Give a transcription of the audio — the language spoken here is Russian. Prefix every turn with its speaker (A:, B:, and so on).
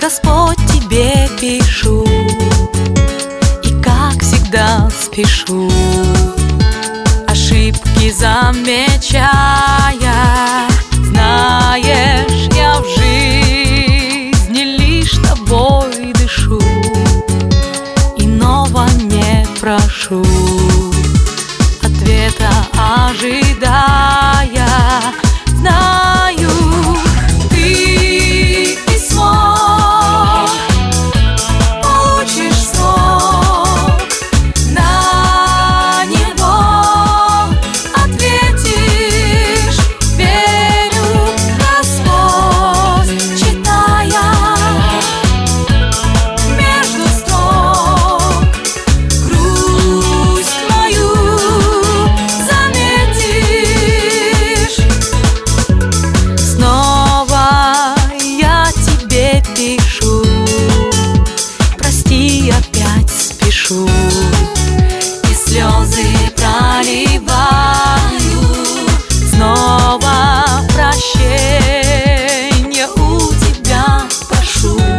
A: Господь, тебе пишу, и как всегда спешу, ошибки замечая. Знаешь, я в жизни лишь тобой дышу, иного не прошу, ответа ожидая. Знаю, ты письмо получишь снова, на него ответишь. Верю, Господь, читая между строк, грусть мою заметишь. Снова я тебе пишу, прости, опять спешу, и слезы проливаю. Снова прощения у тебя прошу.